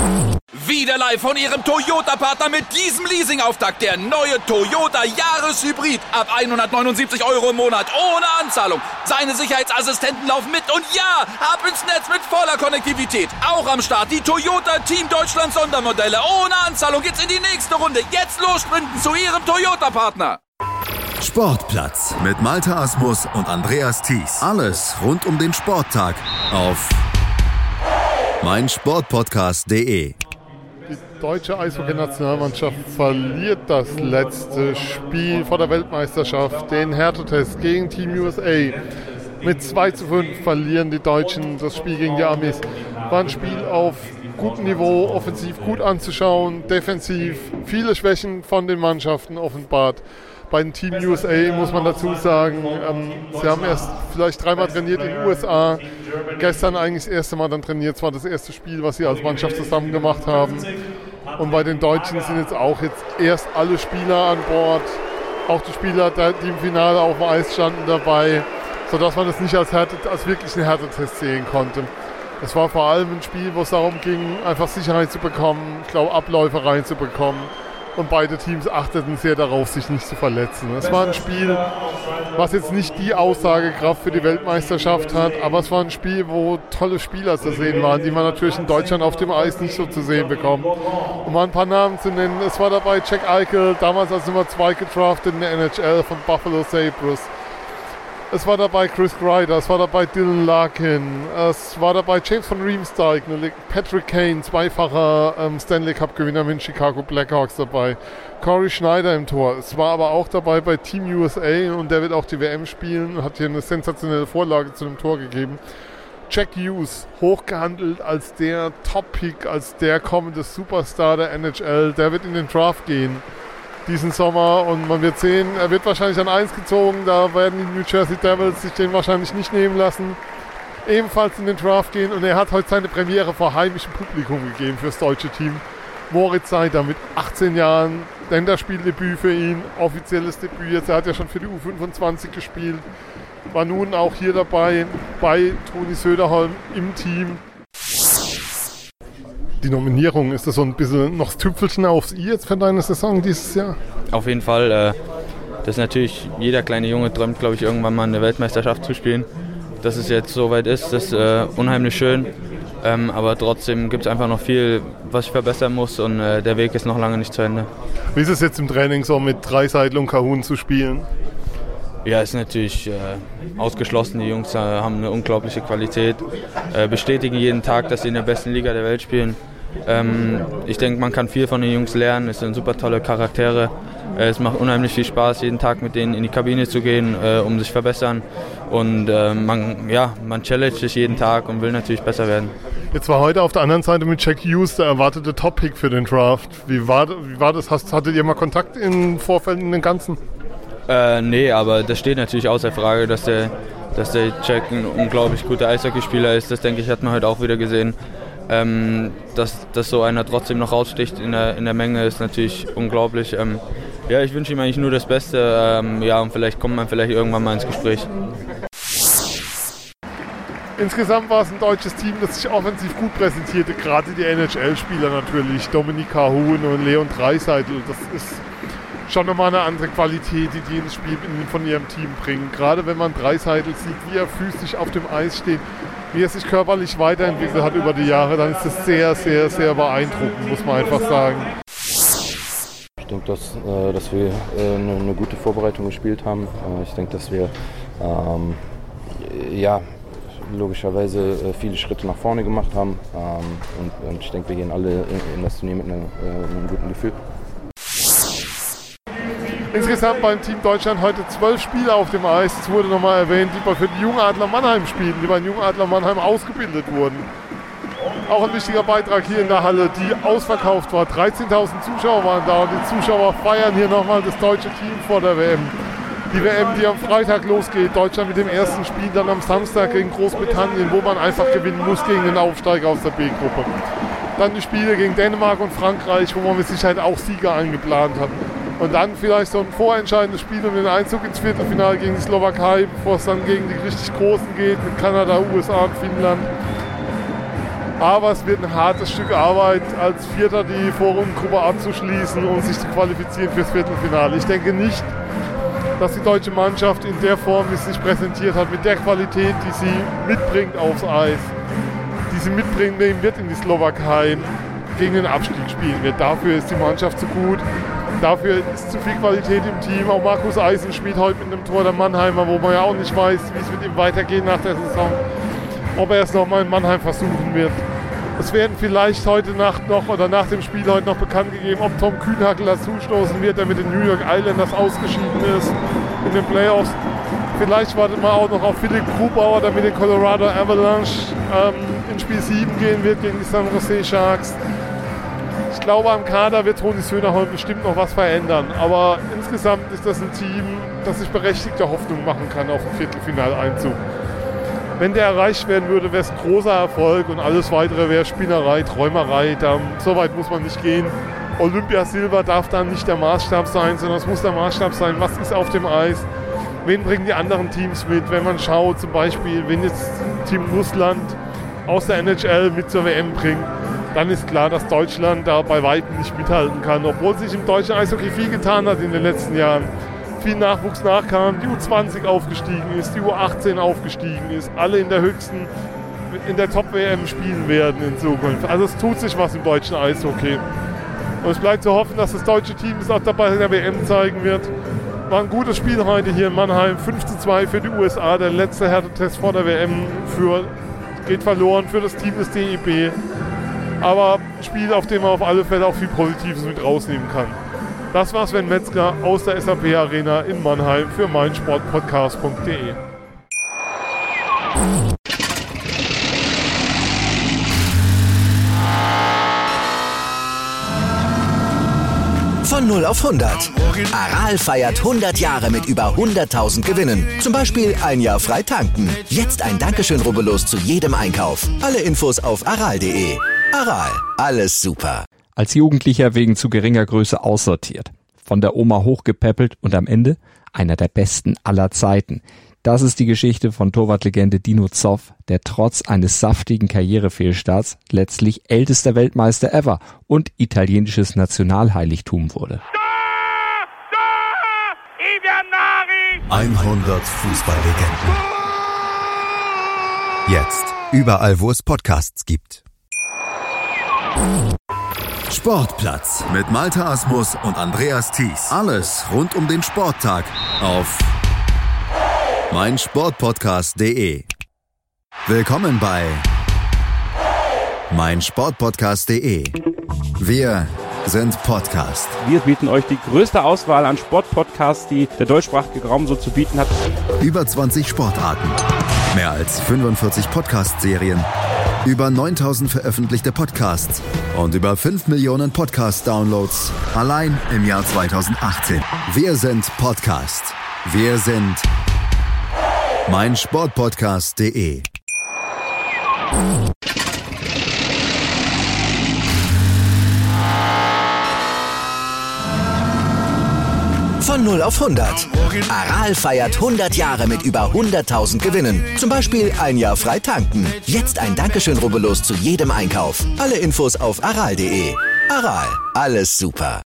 Wieder live von Ihrem Toyota-Partner mit diesem Leasing-Auftakt. Der neue Toyota Jahreshybrid. Ab 179 € im Monat. Ohne Anzahlung. Seine Sicherheitsassistenten laufen mit. Und ja, ab ins Netz mit voller Konnektivität. Auch am Start die Toyota Team Deutschland Sondermodelle. Ohne Anzahlung geht's in die nächste Runde. Jetzt los sprinten zu Ihrem Toyota-Partner. Sportplatz mit Malte Asmus und Andreas Thies. Alles rund um den Sporttag auf meinsportpodcast.de. Die deutsche Eishockey-Nationalmannschaft verliert das letzte Spiel vor der Weltmeisterschaft, den Härtetest gegen Team USA. Mit 2:5 verlieren die Deutschen das Spiel gegen die Amis. War ein Spiel auf gutem Niveau, offensiv gut anzuschauen, defensiv viele Schwächen von den Mannschaften offenbart. Bei den Team USA muss man dazu sagen, sie haben erst vielleicht 3-mal trainiert in den USA. Gestern eigentlich das erste Mal dann trainiert. Es war das erste Spiel, was sie als Mannschaft zusammen gemacht haben. Und bei den Deutschen sind jetzt erst alle Spieler an Bord. Auch die Spieler, die im Finale auf dem Eis standen, dabei. Sodass man es nicht als wirklich einen Härtetest sehen konnte. Es war vor allem ein Spiel, wo es darum ging, einfach Sicherheit zu bekommen, ich glaube Abläufe reinzubekommen. Und beide Teams achteten sehr darauf, sich nicht zu verletzen. Es war ein Spiel, was jetzt nicht die Aussagekraft für die Weltmeisterschaft hat, aber es war ein Spiel, wo tolle Spieler zu sehen waren, die man natürlich in Deutschland auf dem Eis nicht so zu sehen bekommt. Um mal ein paar Namen zu nennen, es war dabei Jack Eichel, damals als Nummer 2 gedraftet in der NHL von Buffalo Sabres. Es war dabei Chris Kreider, es war dabei Dylan Larkin, es war dabei James von Riemsdyk, Patrick Kane, zweifacher Stanley Cup-Gewinner mit den Chicago Blackhawks dabei, Corey Schneider im Tor. Es war aber auch dabei bei Team USA und der wird auch die WM spielen, hat hier eine sensationelle Vorlage zu dem Tor gegeben. Jack Hughes, hochgehandelt als der Top-Pick, als der kommende Superstar der NHL, der wird in den Draft gehen diesen Sommer und man wird sehen, er wird wahrscheinlich an 1 gezogen, da werden die New Jersey Devils sich den wahrscheinlich nicht nehmen lassen, ebenfalls in den Draft gehen und er hat heute seine Premiere vor heimischem Publikum gegeben fürs deutsche Team. Moritz Seider mit 18 Jahren, Länderspieldebüt für ihn, offizielles Debüt, jetzt er hat ja schon für die U25 gespielt, war nun auch hier dabei bei Toni Söderholm im Team. Die Nominierung, ist das so ein bisschen noch das Tüpfelchen aufs I jetzt für deine Saison dieses Jahr? Auf jeden Fall. Das ist natürlich, jeder kleine Junge träumt, glaube ich, irgendwann mal eine Weltmeisterschaft zu spielen. Dass es jetzt soweit ist, das ist unheimlich schön. Aber trotzdem gibt es einfach noch viel, was ich verbessern muss und der Weg ist noch lange nicht zu Ende. Wie ist es jetzt im Training so mit Draisaitl und Kahun zu spielen? Ja, ist natürlich ausgeschlossen. Die Jungs haben eine unglaubliche Qualität, bestätigen jeden Tag, dass sie in der besten Liga der Welt spielen. Ich denke, man kann viel von den Jungs lernen. Es sind super tolle Charaktere. Es macht unheimlich viel Spaß, jeden Tag mit denen in die Kabine zu gehen, um sich zu verbessern. Und man challenge sich jeden Tag und will natürlich besser werden. Jetzt war heute auf der anderen Seite mit Jack Hughes der erwartete Top-Pick für den Draft. Wie war das? Hattet ihr mal Kontakt im Vorfeld in den Ganzen? Nee, aber das steht natürlich außer Frage, dass der Jack ein unglaublich guter Eishockeyspieler ist. Das, denke ich, hat man heute auch wieder gesehen. Dass so einer trotzdem noch raussticht in der Menge, ist natürlich unglaublich. Ich wünsche ihm eigentlich nur das Beste. Und vielleicht kommt man irgendwann mal ins Gespräch. Insgesamt war es ein deutsches Team, das sich offensiv gut präsentierte. Gerade die NHL-Spieler natürlich, Dominik Kahun und Leon Draisaitl. Das ist schon nochmal eine andere Qualität, die ins Spiel von ihrem Team bringen. Gerade wenn man Draisaitl sieht, wie er physisch auf dem Eis steht, wie er sich körperlich weiterentwickelt hat über die Jahre, dann ist das sehr, sehr, sehr beeindruckend, muss man einfach sagen. Ich denke, dass wir eine gute Vorbereitung gespielt haben. Ich denke, dass wir logischerweise viele Schritte nach vorne gemacht haben. Und ich denke, wir gehen alle in das Turnier mit einem guten Gefühl. Insgesamt beim Team Deutschland heute 12 Spieler auf dem Eis. Es wurde nochmal erwähnt, die für die Jungadler Mannheim spielen, die beim Jungadler Mannheim ausgebildet wurden. Auch ein wichtiger Beitrag hier in der Halle, die ausverkauft war. 13.000 Zuschauer waren da und die Zuschauer feiern hier nochmal das deutsche Team vor der WM. Die WM, die am Freitag losgeht, Deutschland mit dem ersten Spiel, dann am Samstag gegen Großbritannien, wo man einfach gewinnen muss gegen den Aufsteiger aus der B-Gruppe. Dann die Spiele gegen Dänemark und Frankreich, wo man mit Sicherheit auch Sieger eingeplant hat. Und dann vielleicht so ein vorentscheidendes Spiel um den Einzug ins Viertelfinale gegen die Slowakei, bevor es dann gegen die richtig Großen geht, mit Kanada, USA und Finnland. Aber es wird ein hartes Stück Arbeit, als Vierter die Vorrundengruppe abzuschließen und sich zu qualifizieren fürs Viertelfinale. Ich denke nicht, dass die deutsche Mannschaft in der Form, wie sie sich präsentiert hat, mit der Qualität, die sie mitbringt aufs Eis, die sie mitbringen wird in die Slowakei, gegen den Abstieg spielen wird. Dafür ist die Mannschaft zu gut. Dafür ist zu viel Qualität im Team. Auch Markus Eisen spielt heute mit einem Tor der Mannheimer, wo man ja auch nicht weiß, wie es mit ihm weitergeht nach der Saison. Ob er es nochmal in Mannheim versuchen wird. Es werden vielleicht heute Nacht noch oder nach dem Spiel heute noch bekannt gegeben, ob Tom Kühnhackl dazustoßen wird, der mit den New York Islanders ausgeschieden ist in den Playoffs. Vielleicht wartet man auch noch auf Philipp Grubauer, der mit den Colorado Avalanche in Spiel 7 gehen wird gegen die San Jose Sharks. Ich glaube, am Kader wird Toni Söderholm bestimmt noch was verändern. Aber insgesamt ist das ein Team, das sich berechtigte Hoffnung machen kann auf den Viertelfinaleinzug. Wenn der erreicht werden würde, wäre es ein großer Erfolg und alles Weitere wäre Spinnerei, Träumerei. So weit muss man nicht gehen. Olympiasilber darf dann nicht der Maßstab sein, sondern es muss der Maßstab sein, was ist auf dem Eis, wen bringen die anderen Teams mit. Wenn man schaut, zum Beispiel, wenn jetzt Team Russland aus der NHL mit zur WM bringt, dann ist klar, dass Deutschland da bei weitem nicht mithalten kann. Obwohl sich im deutschen Eishockey viel getan hat in den letzten Jahren. Viel Nachwuchs nachkam, die U20 aufgestiegen ist, die U18 aufgestiegen ist, alle in der Top-WM spielen werden in Zukunft. Also es tut sich was im deutschen Eishockey. Und es bleibt zu hoffen, dass das deutsche Team es auch dabei in der WM zeigen wird. War ein gutes Spiel heute hier in Mannheim. 5:2 für die USA, der letzte Härtetest vor der WM geht verloren für das Team des DEB. Aber ein Spiel, auf dem man auf alle Fälle auch viel Positives mit rausnehmen kann. Das war Sven Metzger aus der SAP Arena in Mannheim für meinsportpodcast.de. Von 0 auf 100. Aral feiert 100 Jahre mit über 100.000 Gewinnen. Zum Beispiel ein Jahr frei tanken. Jetzt ein Dankeschön, rubbellos zu jedem Einkauf. Alle Infos auf aral.de. Aral, alles super. Als Jugendlicher wegen zu geringer Größe aussortiert, von der Oma hochgepäppelt und am Ende einer der besten aller Zeiten. Das ist die Geschichte von Torwartlegende Dino Zoff, der trotz eines saftigen Karrierefehlstarts letztlich ältester Weltmeister ever und italienisches Nationalheiligtum wurde. 100 Fußballlegenden. Jetzt überall, wo es Podcasts gibt. Sportplatz mit Malte Asmus und Andreas Thies. Alles rund um den Sporttag auf meinsportpodcast.de. Willkommen bei meinsportpodcast.de. Wir sind Podcast. Wir bieten euch die größte Auswahl an Sportpodcasts, die der deutschsprachige Raum so zu bieten hat. Über 20 Sportarten, mehr als 45 Podcast-Serien, über 9000 veröffentlichte Podcasts und über 5 Millionen Podcast-Downloads allein im Jahr 2018. Wir sind Podcast. Wir sind meinsportpodcast.de. Von 0 auf 100. Aral feiert 100 Jahre mit über 100.000 Gewinnen. Zum Beispiel ein Jahr frei tanken. Jetzt ein Dankeschön, rubbellos zu jedem Einkauf. Alle Infos auf aral.de. Aral, alles super.